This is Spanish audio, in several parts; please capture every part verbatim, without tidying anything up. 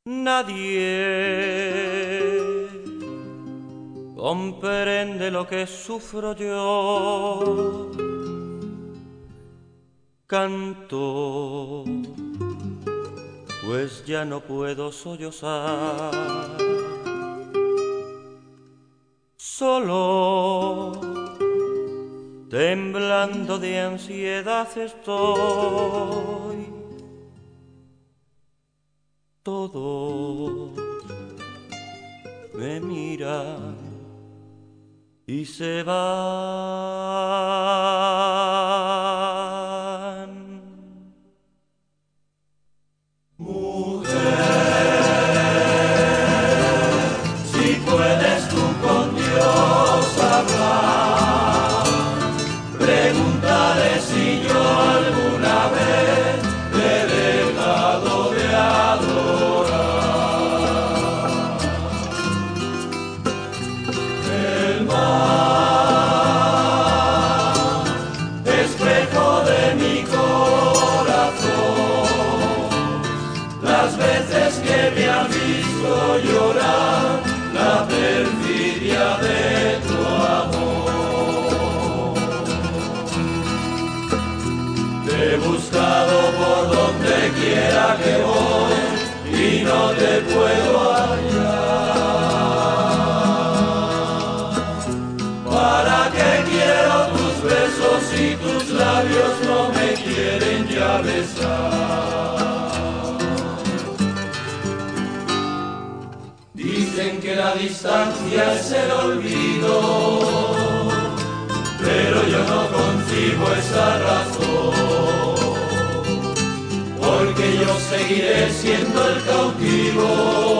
Nadie comprende lo que sufro yo. Canto, pues ya no puedo sollozar. Solo, temblando de ansiedad estoy. Todos me miran y se van. Mujer, si puedes tú con Dios hablar, pregúntale si yo alguna vez le he dejado de adorar. El mar, espejo de mi corazón, las veces que me han visto llorar, la perfidia de tu amor. Te he buscado por donde quiera que voy y no te puedo hallar. ¿Para qué quiero tus besos si tus labios no me quieren ya besar? Dicen que la distancia es el olvido, pero yo no concibo esa razón, porque yo seguiré siendo el cautivo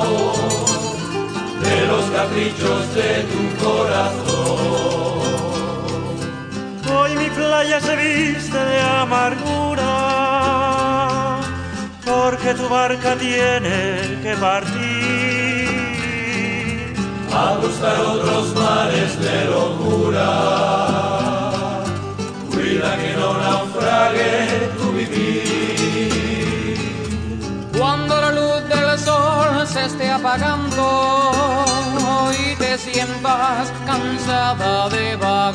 de los caprichos de tu corazón. Hoy mi playa se viste de amargura, porque tu barca tiene que partir a buscar otros mares de locura. Cuida que no naufrague tu vivir. Cuando la luz del sol se esté apagando y te sientas cansada de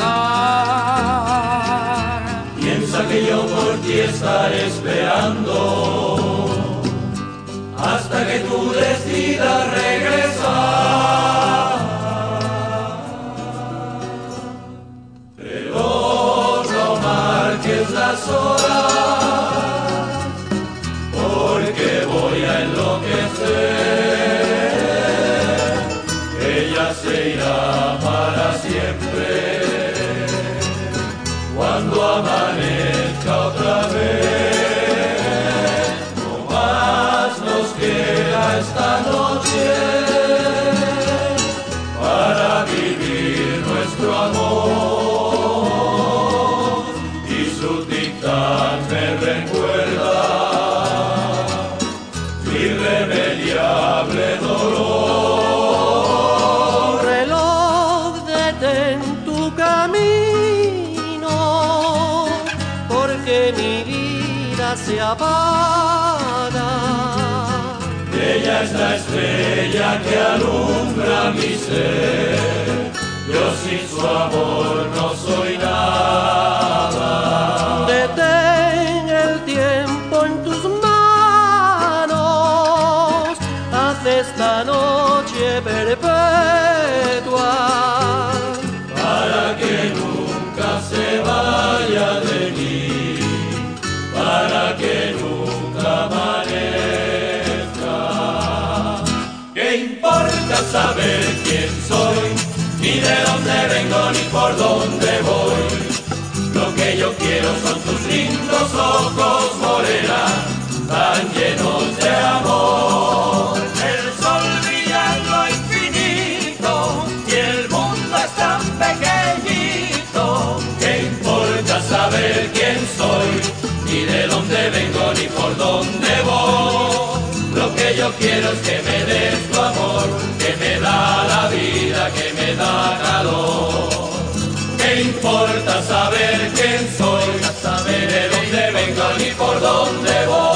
vagar, piensa que yo por ti estaré esperando hasta que tú decidas regresar. Pero no marques las horas, porque voy a enloquecer. Ella se irá para siempre cuando amanezca otra vez. No más nos queda esta noche para vivir nuestro amor, y su tic-tac me recuerda mi irremediable dolor. Reloj, detén tu camino, porque mi vida se apaga. Ella es la estrella que alumbra mi ser, yo sin su amor no soy nada. Detén el tiempo en tus manos, haz esta noche perpetua, para que nunca se vaya de mí, para que nunca amanezca. ¿Qué importa saber quién soy, ni de dónde vengo, ni por dónde voy? Lo que yo quiero son tus lindos ojos, morena, tan llenos de amor. El sol brilla en lo infinito y el mundo es tan pequeñito. ¿Qué importa saber quién soy, ni de dónde vengo, ni por dónde voy? Lo que yo quiero es que me des tu amor, que me da la vida, que me da calor. ¿Qué importa saber quién soy, saber de dónde vengo, ni por dónde voy?